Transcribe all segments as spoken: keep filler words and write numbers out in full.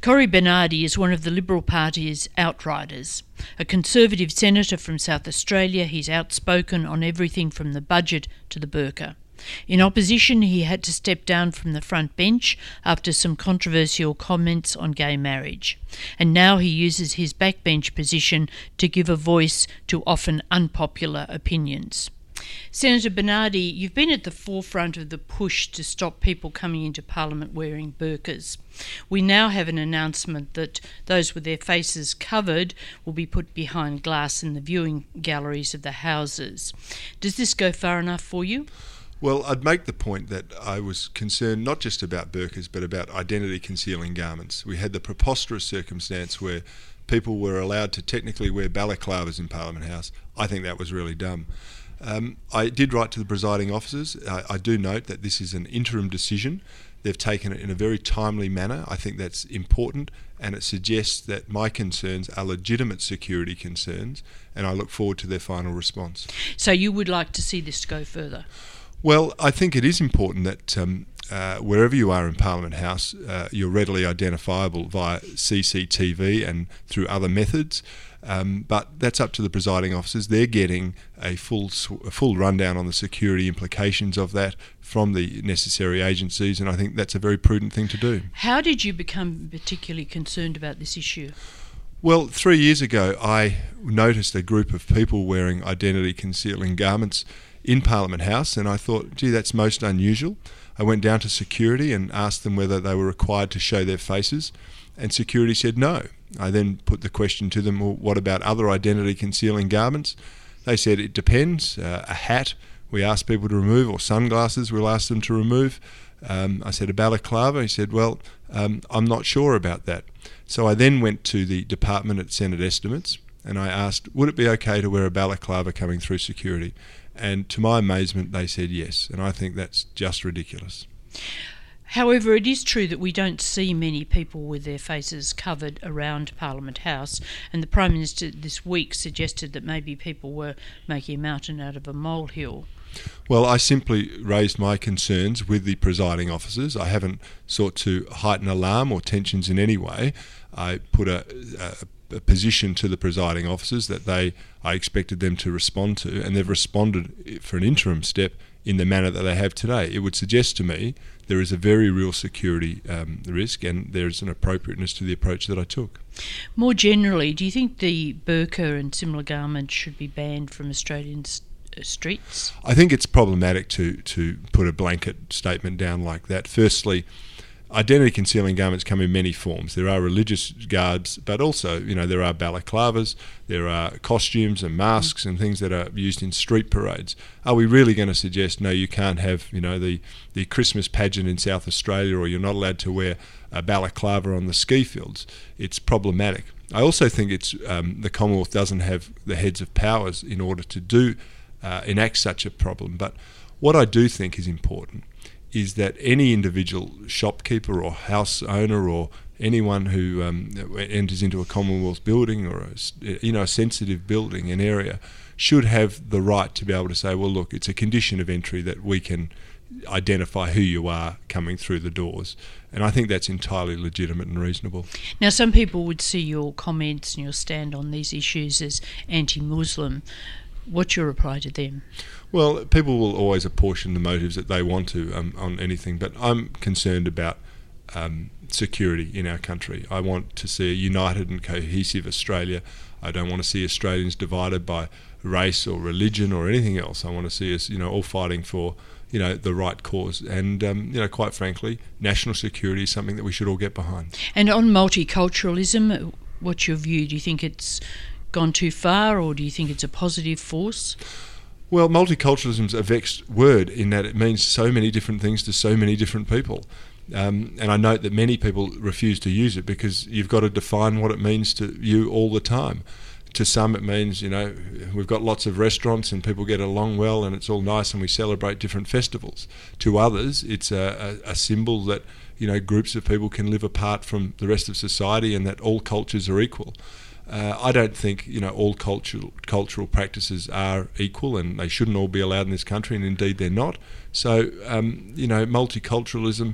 Cory Bernardi is one of the Liberal Party's outriders. A Conservative senator from South Australia, he's outspoken on everything from the budget to the burqa. In opposition, he had to step down from the front bench after some controversial comments on gay marriage. And now he uses his backbench position to give a voice to often unpopular opinions. Senator Bernardi, you've been at the forefront of the push to stop people coming into Parliament wearing burqas. We now have an announcement that those with their faces covered will be put behind glass in the viewing galleries of the houses. Does this go far enough for you? Well, I'd make the point that I was concerned not just about burqas but about identity concealing garments. We had the preposterous circumstance where people were allowed to technically wear balaclavas in Parliament House. I think that was really dumb. Um, I did write to the presiding officers. I, I do note that this is an interim decision. They've taken it in a very timely manner. I think that's important, and it suggests that my concerns are legitimate security concerns, and I look forward to their final response. So you would like to see this go further? Well, I think it is important that um, uh, wherever you are in Parliament House, uh, you're readily identifiable via C C T V and through other methods. Um, but that's up to the presiding officers. They're getting a full a full rundown on the security implications of that from the necessary agencies, and I think that's a very prudent thing to do. How did you become particularly concerned about this issue? Well, three years ago I noticed a group of people wearing identity concealing garments in Parliament House, and I thought, gee, that's most unusual. I went down to security and asked them whether they were required to show their faces, and security said no. I then put the question to them, well, what about other identity concealing garments? They said it depends. Uh, a hat we asked people to remove, or sunglasses we'll ask them to remove. Um, I said a balaclava. He said, well, um, I'm not sure about that. So I then went to the department at Senate Estimates and I asked, would it be okay to wear a balaclava coming through security? And to my amazement, they said yes. And I think that's just ridiculous. However, it is true that we don't see many people with their faces covered around Parliament House, and the Prime Minister this week suggested that maybe people were making a mountain out of a molehill. Well, I simply raised my concerns with the presiding officers. I haven't sought to heighten alarm or tensions in any way. I put a, a, a position to the presiding officers that they I expected them to respond to, and they've responded for an interim step in the manner that they have today. It would suggest to me there is a very real security um, risk, and there is an appropriateness to the approach that I took. More generally, do you think the burqa and similar garments should be banned from Australian st- streets? I think it's problematic to, to put a blanket statement down like that. Firstly, identity concealing garments come in many forms. There are religious garbs, but also, you know, there are balaclavas, there are costumes and masks mm. and things that are used in street parades. Are we really going to suggest, no, you can't have, you know, the, the Christmas pageant in South Australia, or you're not allowed to wear a balaclava on the ski fields? It's problematic. I also think it's um, the Commonwealth doesn't have the heads of powers in order to do uh, enact such a problem. But what I do think is important is that any individual shopkeeper or house owner or anyone who um, enters into a Commonwealth building or a, you know, a sensitive building, an area, should have the right to be able to say, well, look, it's a condition of entry that we can identify who you are coming through the doors. And I think that's entirely legitimate and reasonable. Now, some people would see your comments and your stand on these issues as anti-Muslim. What's your reply to them? Well, people will always apportion the motives that they want to um, on anything, but I'm concerned about um, security in our country. I want to see a united and cohesive Australia. I don't want to see Australians divided by race or religion or anything else. I want to see us, you know, all fighting for, you know, the right cause. And, um, you know, quite frankly, national security is something that we should all get behind. And on multiculturalism, what's your view? Do you think it's gone too far, or do you think it's a positive force? Well, multiculturalism is a vexed word in that it means so many different things to so many different people. Um, and I note that many people refuse to use it because you've got to define what it means to you all the time. To some it means, you know, we've got lots of restaurants and people get along well and it's all nice and we celebrate different festivals. To others, it's a, a, a symbol that, you know, groups of people can live apart from the rest of society and that all cultures are equal. Uh, I don't think, you know, all cultural cultural practices are equal, and they shouldn't all be allowed in this country, and indeed they're not. So, um, you know, multiculturalism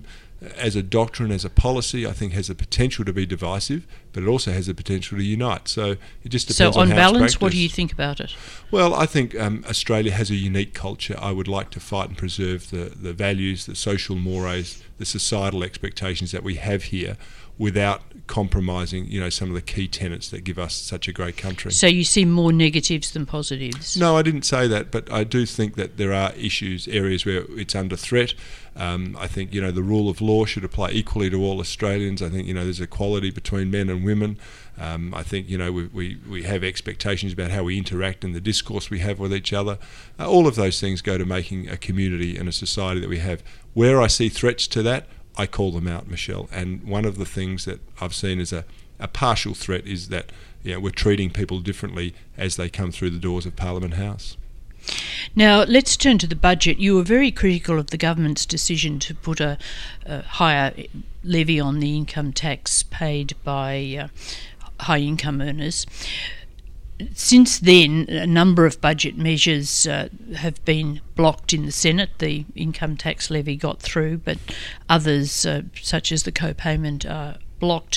as a doctrine, as a policy, I think has the potential to be divisive, but it also has the potential to unite. So it just depends so on on how balance, it's what do you practiced. think about it? Well, I think um, Australia has a unique culture. I would like to fight and preserve the, the values, the social mores, the societal expectations that we have here without compromising, you know, some of the key tenets that give us such a great country. So you see more negatives than positives? No, I didn't say that, but I do think that there are issues, areas where it's under threat. Um, I think, you know, the rule of law should apply equally to all Australians. I think, you know, there's equality between men and women. Um, I think, you know, we, we, we have expectations about how we interact and the discourse we have with each other. Uh, all of those things go to making a community and a society that we have. Where I see threats to that, I call them out, Michelle. And one of the things that I've seen as a, a partial threat is that, you know, we're treating people differently as they come through the doors of Parliament House. Now, let's turn to the budget. You were very critical of the government's decision to put a, a higher levy on the income tax paid by uh, high income earners. Since then, a number of budget measures uh, have been blocked in the Senate. The income tax levy got through, but others, uh, such as the co-payment, are blocked.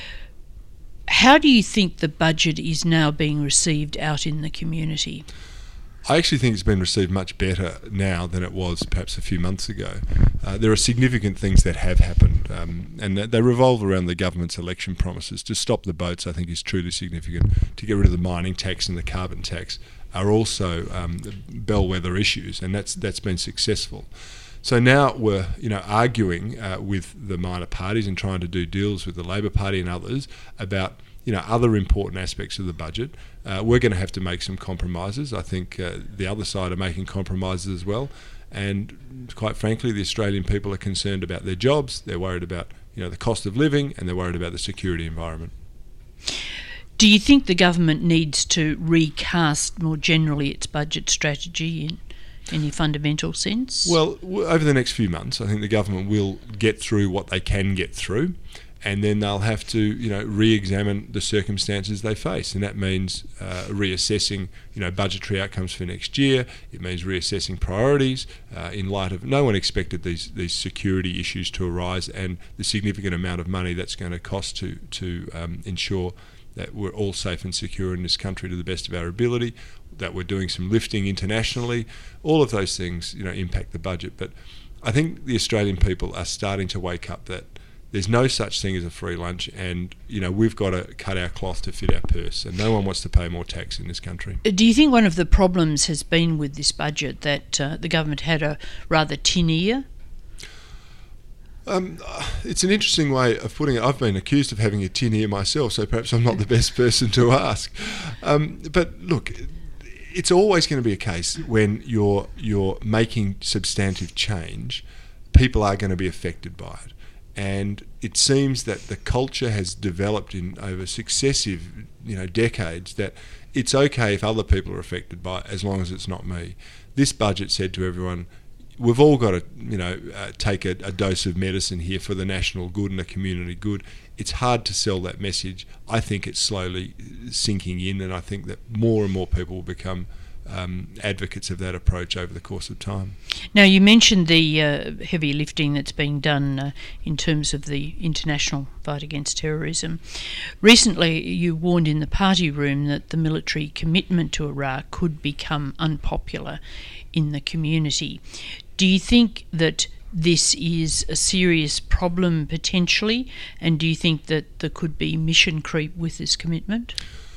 How do you think the budget is now being received out in the community? I actually think it's been received much better now than it was perhaps a few months ago. Uh, there are significant things that have happened, um, and they revolve around the government's election promises. To stop the boats, I think, is truly significant. To get rid of the mining tax and the carbon tax are also um, bellwether issues, and that's that's been successful. So now we're, you know, arguing uh, with the minor parties and trying to do deals with the Labor Party and others about, you know, other important aspects of the budget. Uh, we're going to have to make some compromises. I think uh, the other side are making compromises as well. And quite frankly, the Australian people are concerned about their jobs. They're worried about, you know, the cost of living, and they're worried about the security environment. Do you think the government needs to recast more generally its budget strategy in any fundamental sense? Well, w- over the next few months, I think the government will get through what they can get through, and then they'll have to, you know, re-examine the circumstances they face, and that means uh, reassessing, you know, budgetary outcomes for next year. It means reassessing priorities uh, in light of no one expected these these security issues to arise, and the significant amount of money that's going to cost to to um, ensure that we're all safe and secure in this country to the best of our ability, that we're doing some lifting internationally. All of those things, you know, impact the budget. But I think the Australian people are starting to wake up that there's no such thing as a free lunch, and, you know, we've got to cut our cloth to fit our purse, and no one wants to pay more tax in this country. Do you think one of the problems has been with this budget that uh, the government had a rather tin ear? Um, it's an interesting way of putting it. I've been accused of having a tin ear myself, so perhaps I'm not the best person to ask. Um, but look, it's always going to be a case when you're you're making substantive change, people are going to be affected by it. And it seems that the culture has developed in over successive, you know, decades that it's okay if other people are affected by it as long as it's not me. This budget said to everyone, we've all got to, you know, uh, take a, a dose of medicine here for the national good and the community good. It's hard to sell that message. I think it's slowly sinking in, and I think that more and more people will become Um, advocates of that approach over the course of time. Now, you mentioned the uh, heavy lifting that's being done uh, in terms of the international fight against terrorism. Recently, you warned in the party room that the military commitment to Iraq could become unpopular in the community. Do you think that this is a serious problem potentially, and do you think that there could be mission creep with this commitment?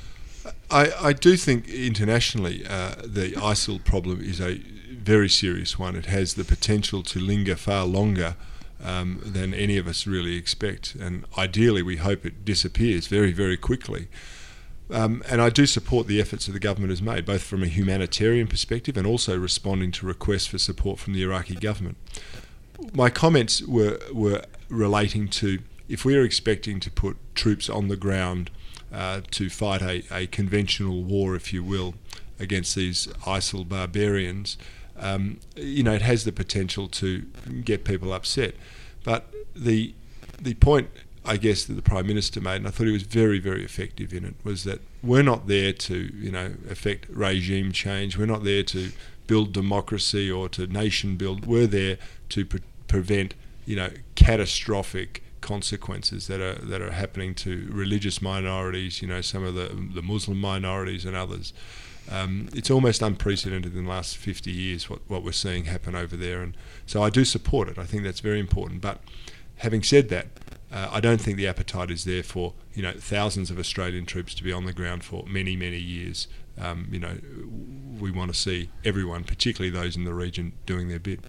I, I do think internationally uh, the ISIL problem is a very serious one. It has the potential to linger far longer um, than any of us really expect, and ideally we hope it disappears very, very quickly. Um, and I do support the efforts that the government has made, both from a humanitarian perspective and also responding to requests for support from the Iraqi government. My comments were, were relating to, if we are expecting to put troops on the ground Uh, to fight a, a conventional war, if you will, against these ISIL barbarians, um, you know, it has the potential to get people upset. But the the point, I guess, that the Prime Minister made, and I thought he was very, very effective in it, was that we're not there to, you know, affect regime change. We're not there to build democracy or to nation build. We're there to pre- prevent you know, catastrophic consequences that are that are happening to religious minorities, you know, some of the the Muslim minorities and others. Um, it's almost unprecedented in the last fifty years what, what we're seeing happen over there, and so I do support it. I think that's very important. But having said that, uh, I don't think the appetite is there for, you know, thousands of Australian troops to be on the ground for many, many years. Um, you know, we want to see everyone, particularly those in the region, doing their bit.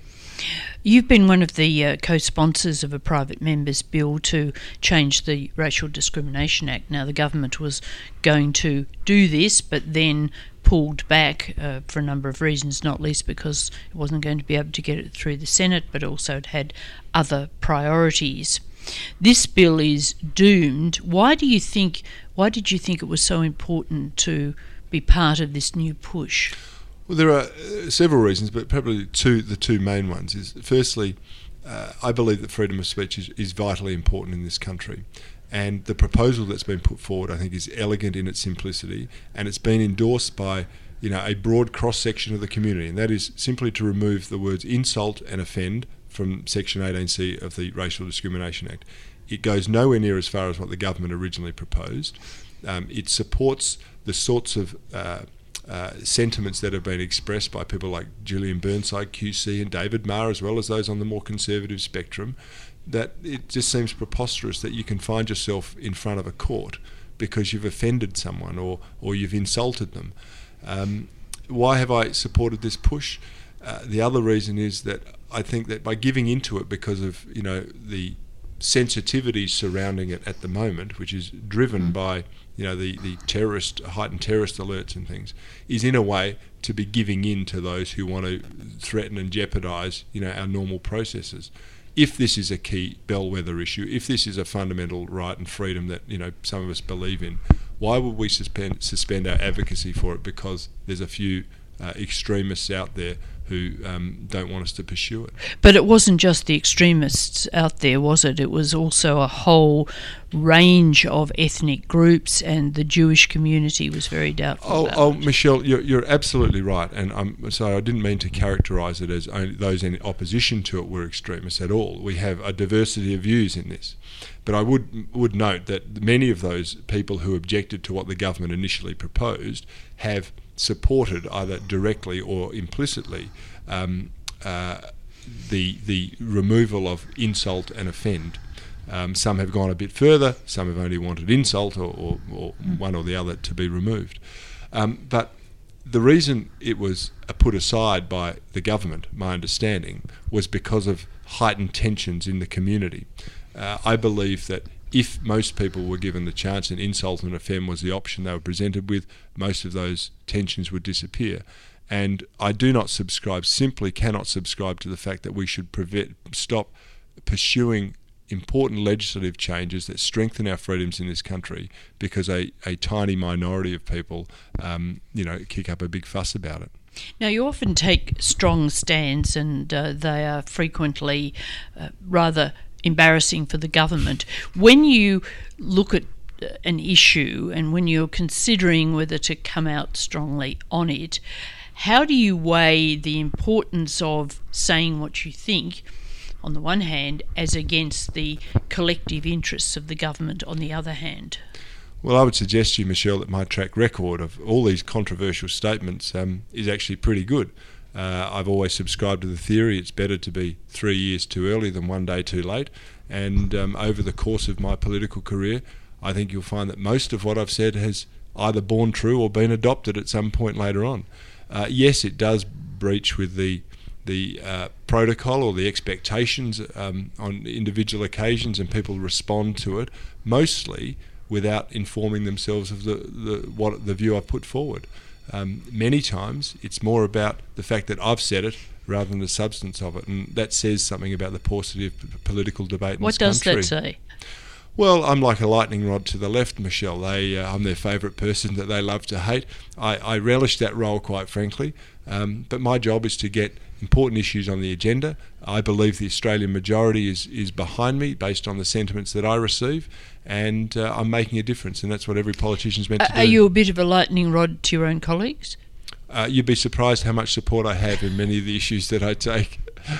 You've been one of the uh, co-sponsors of a private member's bill to change the Racial Discrimination Act. Now, the government was going to do this, but then pulled back uh, for a number of reasons, not least because it wasn't going to be able to get it through the Senate, but also it had other priorities. This bill is doomed. Why do you think? Why did you think it was so important to be part of this new push? Well, there are uh, several reasons, but probably two. The two main ones is, firstly, uh, I believe that freedom of speech is, is vitally important in this country, and the proposal that's been put forward, I think, is elegant in its simplicity, and it's been endorsed by, you know, a broad cross section of the community, and that is simply to remove the words insult and offend from Section eighteen C of the Racial Discrimination Act. It goes nowhere near as far as what the government originally proposed. Um, it supports the sorts of uh, Uh, sentiments that have been expressed by people like Julian Burnside Q C and David Marr, as well as those on the more conservative spectrum, that it just seems preposterous that you can find yourself in front of a court because you've offended someone or, or you've insulted them. Um, why have I supported this push? Uh, the other reason is that I think that by giving into it because of, you know, the sensitivity surrounding it at the moment, which is driven by, you know, the, the terrorist, heightened terrorist alerts and things, is in a way to be giving in to those who want to threaten and jeopardise, you know, our normal processes. If this is a key bellwether issue, if this is a fundamental right and freedom that, you know, some of us believe in, why would we suspend suspend our advocacy for it because there's a few uh, extremists out there who um, don't want us to pursue it? But it wasn't just the extremists out there, was it? It was also a whole range of ethnic groups, and the Jewish community was very doubtful Oh, about oh it. Michelle, you're, you're absolutely right, and I'm sorry, I didn't mean to characterise it as only those in opposition to it were extremists at all. We have a diversity of views in this. But I would would note that many of those people who objected to what the government initially proposed have supported either directly or implicitly um, uh, the the removal of insult and offend. Um, some have gone a bit further. Some have only wanted insult or, or, or mm. one or the other to be removed. Um, but the reason it was put aside by the government, my understanding, was because of heightened tensions in the community. Uh, I believe that if most people were given the chance and insult and offend was the option they were presented with, most of those tensions would disappear. And I do not subscribe, simply cannot subscribe to the fact that we should prevent, stop pursuing important legislative changes that strengthen our freedoms in this country because a, a tiny minority of people, um, you know, kick up a big fuss about it. Now, you often take strong stands, and uh, they are frequently uh, rather embarrassing for the government. When you look at an issue and when you're considering whether to come out strongly on it, how do you weigh the importance of saying what you think on the one hand as against the collective interests of the government on the other hand? Well, I would suggest to you, Michelle, that my track record of all these controversial statements um, is actually pretty good. Uh, I've always subscribed to the theory it's better to be three years too early than one day too late. And um, over the course of my political career, I think you'll find that most of what I've said has either borne true or been adopted at some point later on. Uh, yes, it does breach with the the uh, protocol or the expectations um, on individual occasions, and people respond to it mostly without informing themselves of the, the what the view I've put forward. Um, many times it's more about the fact that I've said it rather than the substance of it, and that says something about the paucity of p- political debate in what this country. What does that say? Well, I'm like a lightning rod to the left, Michelle. They, uh, I'm their favourite person that they love to hate. I, I relish that role, quite frankly, um, but my job is to get important issues on the agenda. I believe the Australian majority is, is behind me based on the sentiments that I receive, and uh, I'm making a difference, and that's what every politician's meant Uh, to do. are you a bit of a lightning rod to your own colleagues? Uh, you'd be surprised how much support I have in many of the issues that I take.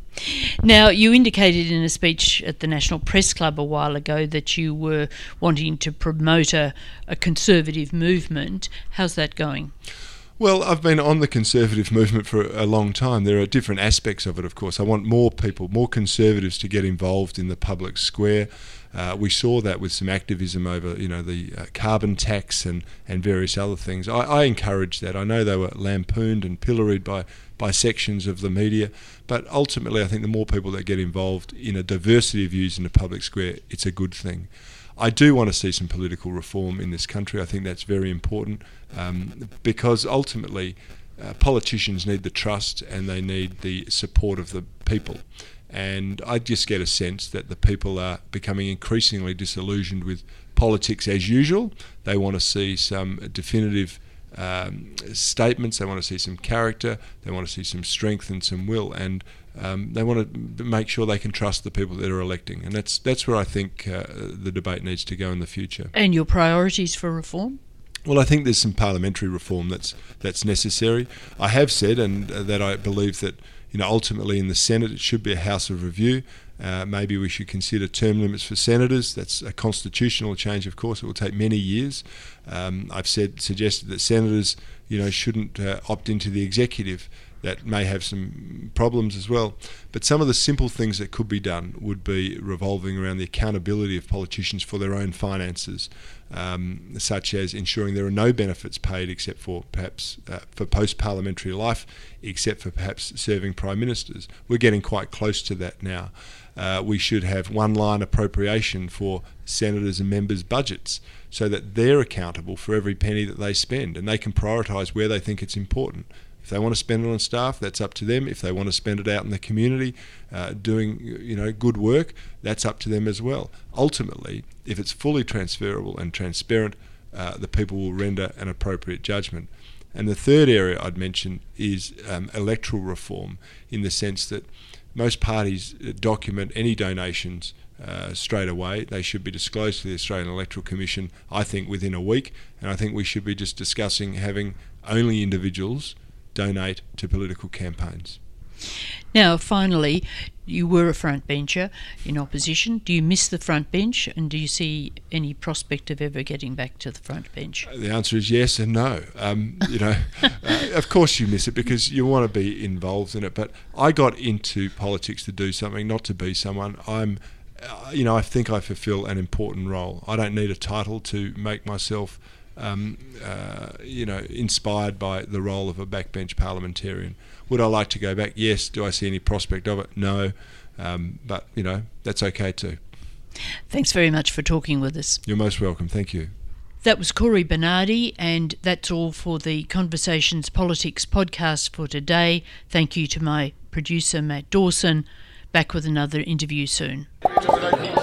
Now, you indicated in a speech at the National Press Club a while ago that you were wanting to promote a, a conservative movement. How's that going? Well, I've been on the conservative movement for a long time. There are different aspects of it, of course. I want more people, more conservatives to get involved in the public square. Uh, we saw that with some activism over, you know, the uh, carbon tax and, and various other things. I, I encourage that. I know they were lampooned and pilloried by, by sections of the media, but ultimately I think the more people that get involved in a diversity of views in the public square, it's a good thing. I do want to see some political reform in this country. I think that's very important um, because ultimately uh, politicians need the trust and they need the support of the people. And I just get a sense that the people are becoming increasingly disillusioned with politics as usual. They want to see some definitive um, statements. They want to see some character. They want to see some strength and some will. And um, they want to make sure they can trust the people that are electing. And that's that's where I think uh, the debate needs to go in the future. And your priorities for reform? Well, I think there's some parliamentary reform that's that's necessary. I have said, and uh, that I believe that, you know, ultimately in the Senate it should be a house of review. Uh, maybe we should consider term limits for senators. That's a constitutional change, of course. It will take many years. Um, I've said suggested that senators, you know, shouldn't uh, opt into the executive. That may have some problems as well. But some of the simple things that could be done would be revolving around the accountability of politicians for their own finances, um, such as ensuring there are no benefits paid except for perhaps uh, for post-parliamentary life, except for perhaps serving prime ministers. We're getting quite close to that now. Uh, we should have one-line appropriation for senators and members' budgets so that they're accountable for every penny that they spend and they can prioritise where they think it's important. If they want to spend it on staff, that's up to them. If they want to spend it out in the community, uh, doing you know good work, that's up to them as well. Ultimately, if it's fully transferable and transparent, uh, the people will render an appropriate judgment. And the third area I'd mention is um, electoral reform, in the sense that most parties document any donations uh, straight away. They should be disclosed to the Australian Electoral Commission, I think, within a week. And I think we should be just discussing having only individuals donate to political campaigns. Now, finally, you were a frontbencher in opposition. Do you miss the front bench, and do you see any prospect of ever getting back to the front bench? The answer is yes and no. Um, you know, uh, of course you miss it because you want to be involved in it. But I got into politics to do something, not to be someone. I'm, uh, you know, I think I fulfil an important role. I don't need a title to make myself Um, uh, you know, inspired by the role of a backbench parliamentarian. Would I like to go back? Yes. Do I see any prospect of it? No. Um, but, you know, that's okay too. Thanks very much for talking with us. You're most welcome. Thank you. That was Corey Bernardi, and that's all for the Conversations Politics podcast for today. Thank you to my producer, Matt Dawson. Back with another interview soon.